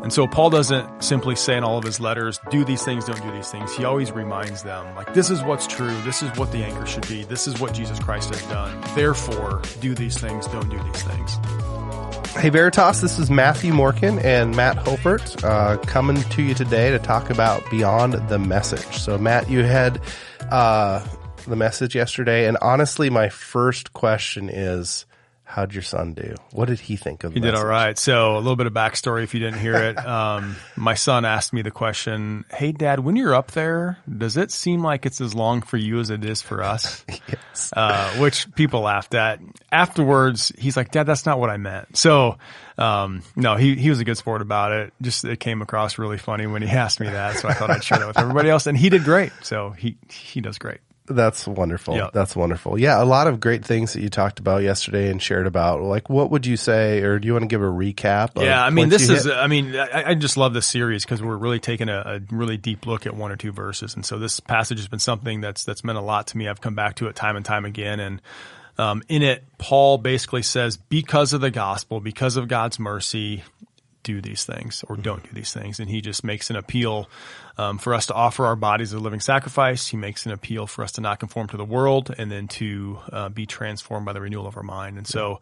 And so Paul doesn't simply say in all of his letters, do these things, don't do these things. He always reminds them, like, this is what's true. This is what the anchor should be. This is what Jesus Christ has done. Therefore, do these things, don't do these things. Hey Veritas, this is Matthew Morkin and Matt Hopert coming to you today to talk about Beyond the Message. So Matt, you had the message yesterday, and honestly, my first question is, how'd your son do? What did he think of the message? He did all right. So a little bit of backstory if you didn't hear it. My son asked me the question, hey, Dad, when you're up there, does it seem like it's as long for you as it is for us? Yes. Which people laughed at. Afterwards, he's like, Dad, that's not what I meant. So no, he was a good sport about it. Just it came across really funny when he asked me that. So I thought I'd share that with everybody else. And he did great. So he does great. That's wonderful. Yep. That's wonderful. Yeah, a lot of great things that you talked about yesterday and shared about. Like, what would you say, or do you want to give a recap? Yeah, I mean, I just love this series because we're really taking a really deep look at one or two verses. And so this passage has been something that's meant a lot to me. I've come back to it time and time again. And in it, Paul basically says, because of the gospel, because of God's mercy, do these things or don't do these things. And he just makes an appeal for us to offer our bodies as a living sacrifice. He makes an appeal for us to not conform to the world and then to be transformed by the renewal of our mind. And so,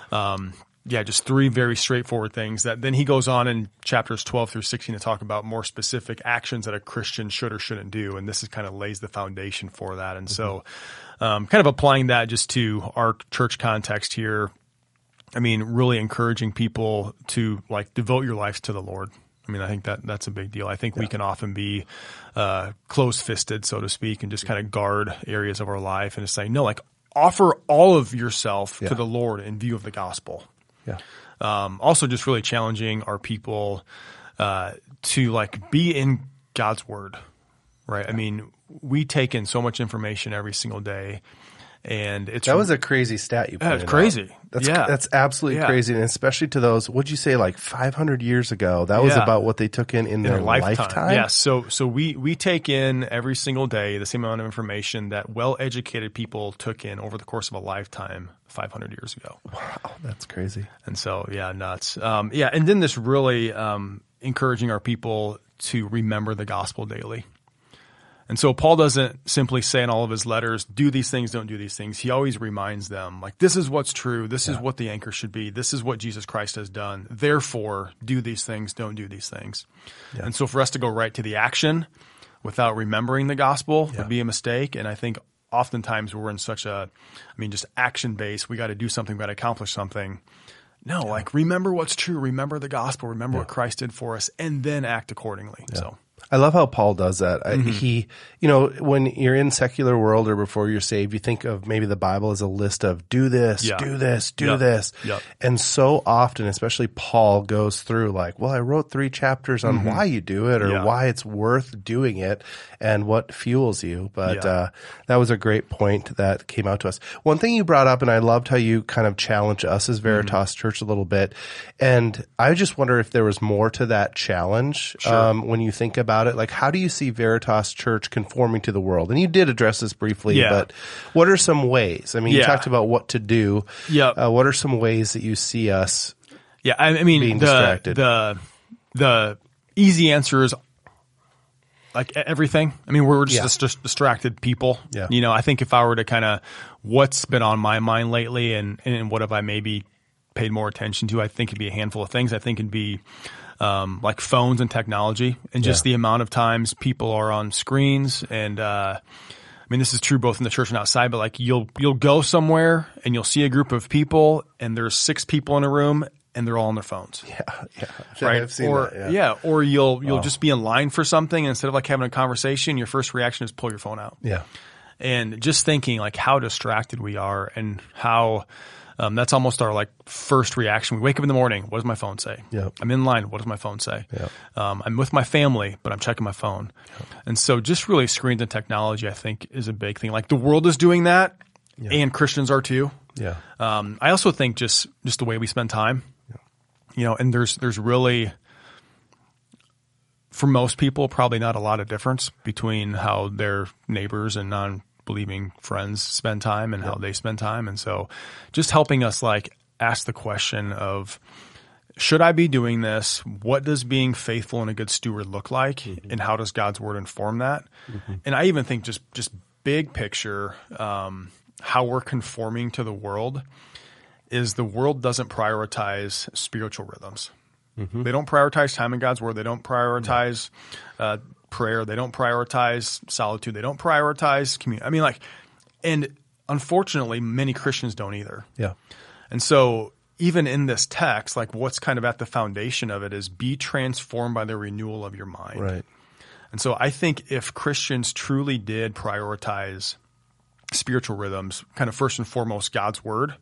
just three very straightforward things that then he goes on in chapters 12 through 16 to talk about more specific actions that a Christian should or shouldn't do. And this is kind of lays the foundation for that. And so kind of applying that just to our church context here. I mean, really encouraging people to like devote your lives to the Lord. I mean, I think that's a big deal. I think we can often be close-fisted, so to speak, and just kind of guard areas of our life and just say, no, like offer all of yourself to the Lord in view of the gospel. Yeah. Also just really challenging our people to like be in God's word, right? I mean, we take in so much information every single day. And that was a crazy stat you pointed out. That's crazy. That's absolutely crazy. And especially to those, what'd you say, like 500 years ago? That was about what they took in their lifetime? Yeah. So we take in every single day the same amount of information that well-educated people took in over the course of a lifetime 500 years ago. Wow. That's crazy. And so, nuts. And then this really encouraging our people to remember the gospel daily. And so Paul doesn't simply say in all of his letters, do these things, don't do these things. He always reminds them, like, this is what's true. This is what the anchor should be. This is what Jesus Christ has done. Therefore, do these things, don't do these things. Yeah. And so for us to go right to the action without remembering the gospel would be a mistake. And I think oftentimes we're in such just action-based. We got to do something. We got to accomplish something. No, like remember what's true. Remember the gospel. Remember what Christ did for us and then act accordingly. Yeah. So. I love how Paul does that. He, when you're in secular world or before you're saved, you think of maybe the Bible as a list of do this, do this, do this. Yep. And so often, especially Paul goes through like, well, I wrote 3 chapters on why you do it or why it's worth doing it and what fuels you. But that was a great point that came out to us. One thing you brought up, and I loved how you kind of challenged us as Veritas Church a little bit. And I just wonder if there was more to that challenge when you think about it. Like, how do you see Veritas Church conforming to the world? And you did address this briefly, but what are some ways? I mean, you talked about what to do. Yeah. What are some ways that you see us being distracted? The easy answer is like everything. I mean, we're just distracted people. Yeah. I think if I were to kind of what's been on my mind lately and what have I maybe paid more attention to, I think it'd be a handful of things. I think it'd be like phones and technology and just the amount of times people are on screens. And, this is true both in the church and outside, but like you'll go somewhere and you'll see a group of people and there's 6 people in a room and they're all on their phones. Yeah. Right. I've seen that. Or you'll just be in line for something and instead of like having a conversation, your first reaction is pull your phone out. Yeah. And just thinking like how distracted we are and how, that's almost our like first reaction. We wake up in the morning. What does my phone say? Yep. I'm in line. What does my phone say? Yep. I'm with my family, but I'm checking my phone. Yep. And so just really screens and technology, I think, is a big thing. Like the world is doing that and Christians are too. Yeah. I also think just the way we spend time, and there's really, for most people, probably not a lot of difference between how their neighbors and non-believing friends spend time and how they spend time. And so just helping us like ask the question of, should I be doing this? What does being faithful and a good steward look like? And how does God's word inform that? And I even think just big picture, how we're conforming to the world is the world doesn't prioritize spiritual rhythms. They don't prioritize time in God's word. They don't prioritize prayer. They don't prioritize solitude. They don't prioritize community. I mean, and unfortunately, many Christians don't either. Yeah. And so even in this text, what's kind of at the foundation of it is be transformed by the renewal of your mind. Right. And so I think if Christians truly did prioritize spiritual rhythms, kind of first and foremost God's word,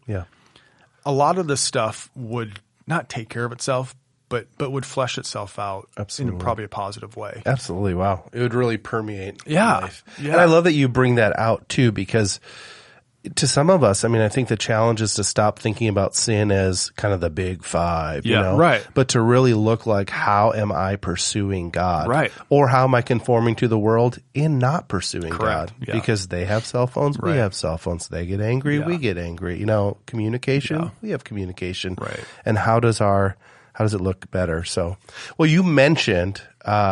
a lot of this stuff would not take care of itself, but would flesh itself out in probably a positive way. Absolutely. Wow. It would really permeate life. Yeah. And I love that you bring that out too, because to some of us, I mean, I think the challenge is to stop thinking about sin as kind of the big five, you know? Right. But to really look like, how am I pursuing God? Right. Or how am I conforming to the world in not pursuing Correct. God? Yeah. Because they have cell phones, we have cell phones. They get angry, we get angry. You know, communication, we have communication. Right. And how does it look better? So, well, you mentioned,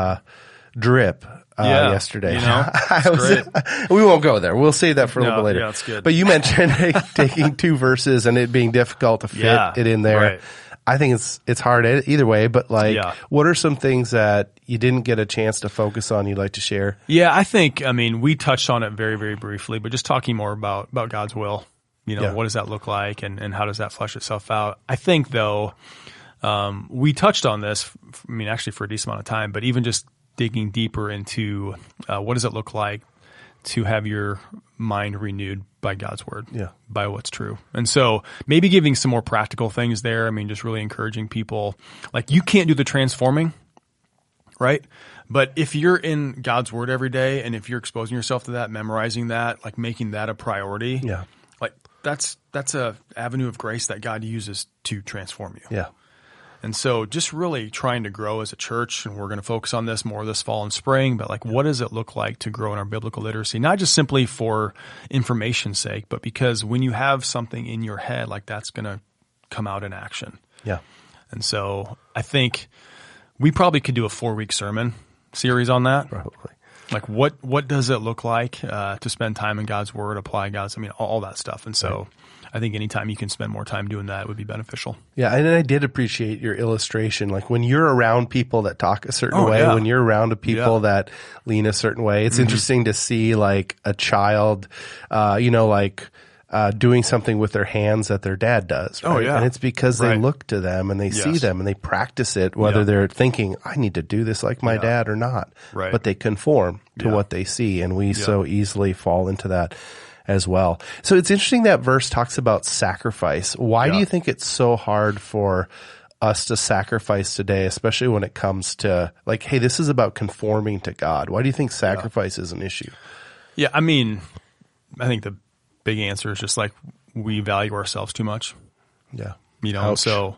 drip. Yesterday. You know, great. We won't go there. We'll save that for a little bit later. Yeah, that's good. But you mentioned taking two verses and it being difficult to fit it in there. Right. I think it's hard either way, but what are some things that you didn't get a chance to focus on you'd like to share? Yeah, I think, we touched on it very, very briefly, but just talking more about God's will, what does that look like and how does that flesh itself out? I think though, we touched on this, actually for a decent amount of time, but even just digging deeper into what does it look like to have your mind renewed by God's word, by what's true. And so maybe giving some more practical things there. Just really encouraging people, you can't do the transforming, right? But if you're in God's word every day and if you're exposing yourself to that, memorizing that, making that a priority, that's a avenue of grace that God uses to transform you. Yeah. And so just really trying to grow as a church, and we're going to focus on this more this fall and spring, but what does it look like to grow in our biblical literacy? Not just simply for information's sake, but because when you have something in your head, that's going to come out in action. Yeah. And so I think we probably could do a 4-week sermon series on that. Probably. What does it look like to spend time in God's word, apply God's, all that stuff. And so I think anytime you can spend more time doing that would be beneficial. Yeah, and I did appreciate your illustration. When you're around people that talk a certain way, when you're around people that lean a certain way, it's interesting to see a child, doing something with their hands that their dad does. Right? And it's because they look to them and they see them and they practice it, whether they're thinking, I need to do this like my dad or not. Right. But they conform to what they see, and we so easily fall into that as well. So it's interesting that verse talks about sacrifice. Why do you think it's so hard for us to sacrifice today, especially when it comes to hey, this is about conforming to God? Why do you think sacrifice is an issue? Yeah, I think the big answer is just we value ourselves too much. Yeah. And so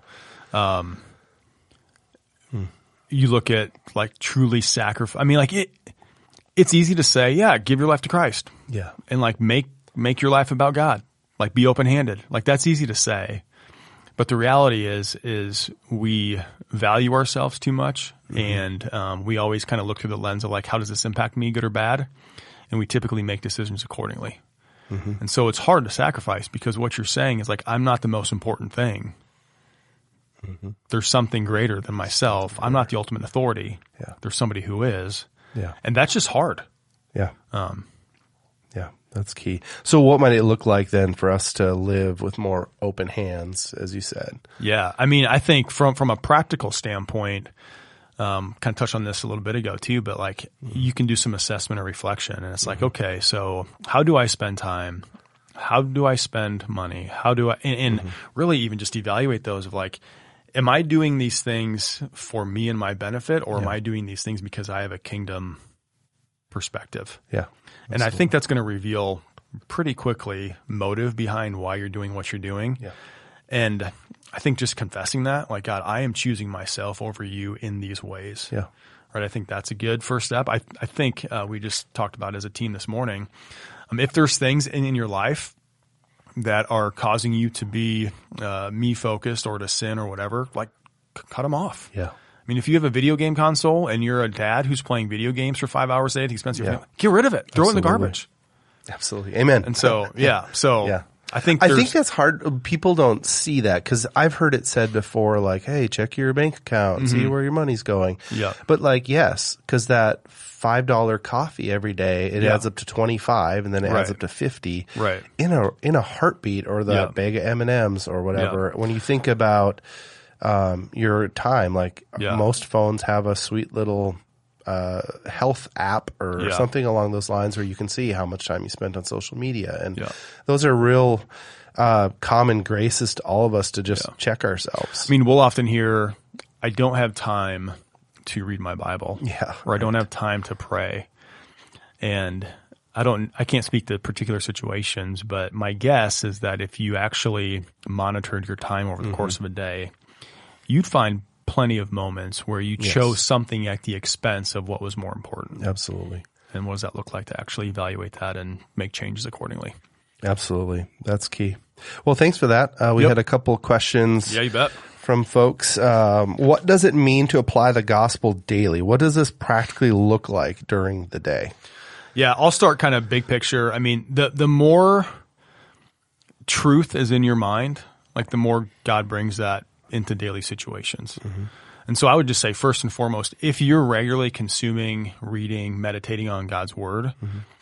you look at truly sacrifice. It's easy to say, give your life to Christ. Yeah. And make your life about God. Be open-handed. That's easy to say. But the reality is we value ourselves too much, and we always kind of look through the lens of how does this impact me, good or bad? And we typically make decisions accordingly. And so it's hard to sacrifice because what you're saying is I'm not the most important thing. There's something greater than myself. I'm not the ultimate authority. Yeah. There's somebody who is. Yeah. And that's just hard. Yeah. Yeah, that's key. So what might it look like then for us to live with more open hands, as you said? Yeah. I think from a practical standpoint, kind of touched on this a little bit ago too, but you can do some assessment or reflection, and it's okay, so how do I spend time? How do I spend money? How do I, and really even just evaluate those of am I doing these things for me and my benefit, or am I doing these things because I have a kingdom perspective? Yeah. And I think that's going to reveal pretty quickly motive behind why you're doing what you're doing. Yeah. And I think just confessing that, God, I am choosing myself over you in these ways. Yeah. Right. I think that's a good first step. I think we just talked about as a team this morning, if there's things in your life that are causing you to be me focused or to sin or whatever, cut them off. Yeah. I mean, if you have a video game console and you're a dad who's playing video games for 5 hours a day at the expense of your family, get rid of it. Throw it in the garbage. Absolutely. Amen. And so, yeah. So yeah. I think that's hard. People don't see that because I've heard it said before, like, hey, check your bank account and see where your money's going. Yeah. But like, yes, because that $5 coffee every day, it adds up to 25 and then it adds up to 50 in a heartbeat, or that bag of M&Ms or whatever. When you think about your time, like most phones have a sweet little health app or something along those lines where you can see how much time you spent on social media. And those are real common graces to all of us to just check ourselves. I mean, we'll often hear, I don't have time to read my Bible. Or I don't have time to pray. And I can't speak to particular situations, but my guess is that if you actually monitored your time over the course of a day, you'd find plenty of moments where you chose something at the expense of what was more important. Absolutely. And what does that look like to actually evaluate that and make changes accordingly? Absolutely. That's key. Well, thanks for that. We had a couple of questions. Yeah, you bet. From folks. What does it mean to apply the gospel daily? What does this practically look like during the day? Yeah, I'll start kind of big picture. I mean, the more truth is in your mind, like the more God brings that into daily situations. And so I would just say, first and foremost, if you're regularly consuming, reading, meditating on God's word,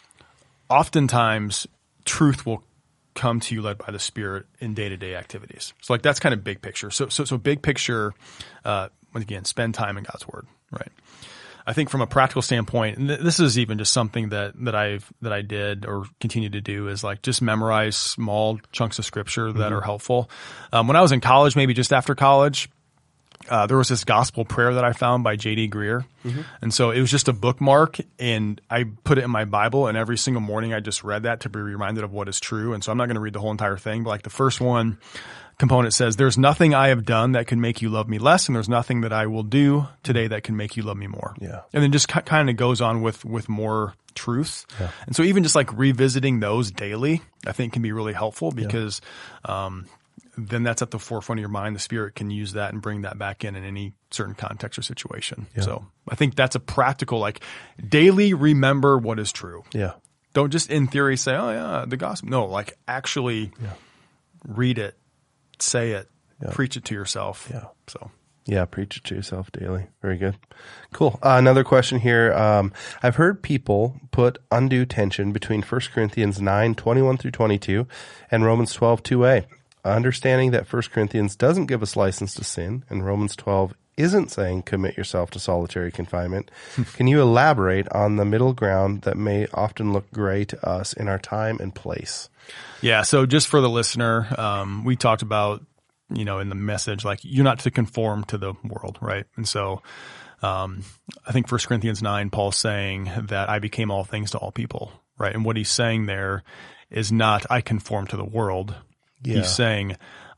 oftentimes truth will come to you led by the Spirit in day-to-day activities. So like that's kind of big picture. So big picture, again, spend time in God's word, right? I think from a practical standpoint, and this is even just something that I did or continue to do, is like just memorize small chunks of scripture that are helpful. When I was in college, maybe just after college, there was this gospel prayer that I found by J.D. Greer. And so it was just a bookmark, and I put it in my Bible, and every single morning I just read that to be reminded of what is true. And so I'm not going to read the whole entire thing, but like the first one component says, there's nothing I have done that can make you love me less, and there's nothing that I will do today that can make you love me more. Yeah. And then just kind of goes on with more truth. Yeah. And so even just like revisiting those daily, I think can be really helpful because then that's at the forefront of your mind. The Spirit can use that and bring that back in any certain context or situation. Yeah. So I think that's a practical, like daily remember what is true. Yeah. Don't just in theory say, oh yeah, the gospel. No, like actually read it, say it, preach it to yourself. Yeah. So. Yeah, preach it to yourself daily. Very good. Cool. Another question here. I've heard people put undue tension between 1 Corinthians 9:21-22 and Romans 12:2a. Understanding that 1 Corinthians doesn't give us license to sin and Romans 12 isn't saying commit yourself to solitary confinement. Can you elaborate on the middle ground that may often look gray to us in our time and place? Yeah. So just for the listener, we talked about, in the message, like you're not to conform to the world, right? And so I think 1 Corinthians 9, Paul's saying that I became all things to all people, right? And what he's saying there is not I conform to the world. Yeah. He's saying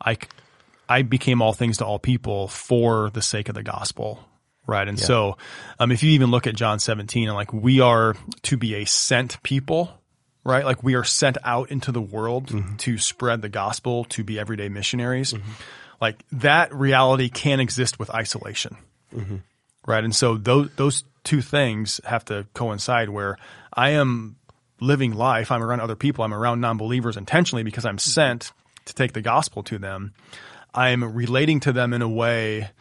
I became all things to all people for the sake of the gospel, right? And so if you even look at John 17, and like we are to be a sent people, right? Like we are sent out into the world to spread the gospel, to be everyday missionaries. Like that reality can't exist with isolation, right? And so those two things have to coincide, where I am living life, I'm around other people, I'm around non-believers intentionally because I'm sent to take the gospel to them. I'm relating to them in a way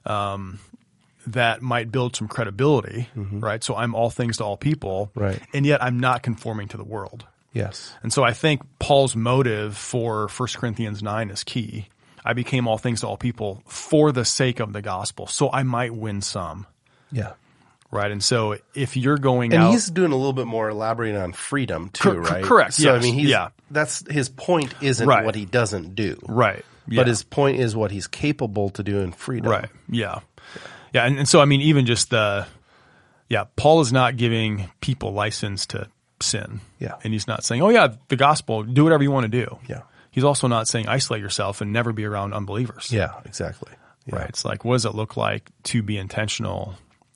that might build some credibility, right? So I'm all things to all people, right? And yet I'm not conforming to the world. Yes. And so I think Paul's motive for 1 Corinthians 9 is key. I became all things to all people for the sake of the gospel, so I might win some. Yeah. Right. And so if you're going and out. And he's doing a little bit more elaborating on freedom too, right? Correct. So, yes. I mean, that's his point isn't what he doesn't do. Right. Yeah. But his point is what he's capable to do in freedom. Right. Yeah. Yeah. And so, I mean, even just Paul is not giving people license to sin. Yeah. And he's not saying, oh yeah, the gospel, do whatever you want to do. Yeah. He's also not saying isolate yourself and never be around unbelievers. Yeah, exactly. Yeah. Right. It's like, what does it look like to be intentional,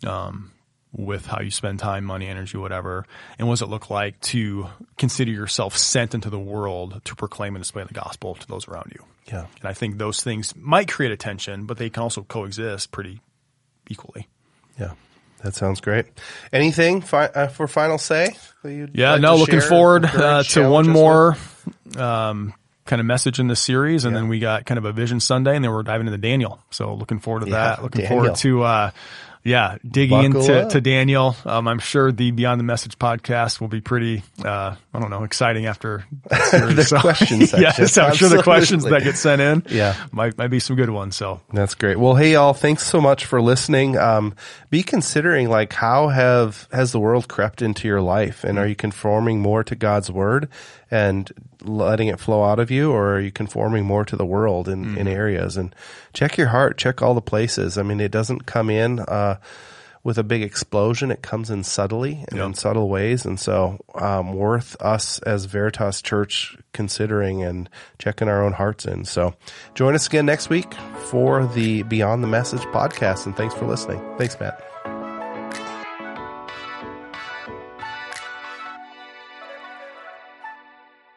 with how you spend time, money, energy, whatever? And what does it look like to consider yourself sent into the world to proclaim and display the gospel to those around you? Yeah. And I think those things might create a tension, but they can also coexist pretty equally. Yeah. That sounds great. Anything for final say? Looking forward to one more kind of message in this series, and then we got kind of a Vision Sunday, and then we're diving into Daniel. So looking forward to that. Looking forward to digging into Daniel. I'm sure the Beyond the Message podcast will be pretty, exciting after that series. The question section. Yes, I'm sure the questions that get sent in might be some good ones. So that's great. Well, hey y'all, thanks so much for listening. Be considering like how has the world crept into your life, and are you conforming more to God's word and letting it flow out of you, or are you conforming more to the world in areas? And check your heart, check all the places. I mean, it doesn't come in with a big explosion. It comes in subtly and in subtle ways. And so worth us as Veritas Church considering and checking our own hearts in. So join us again next week for the Beyond the Message podcast. And thanks for listening. Thanks, Matt.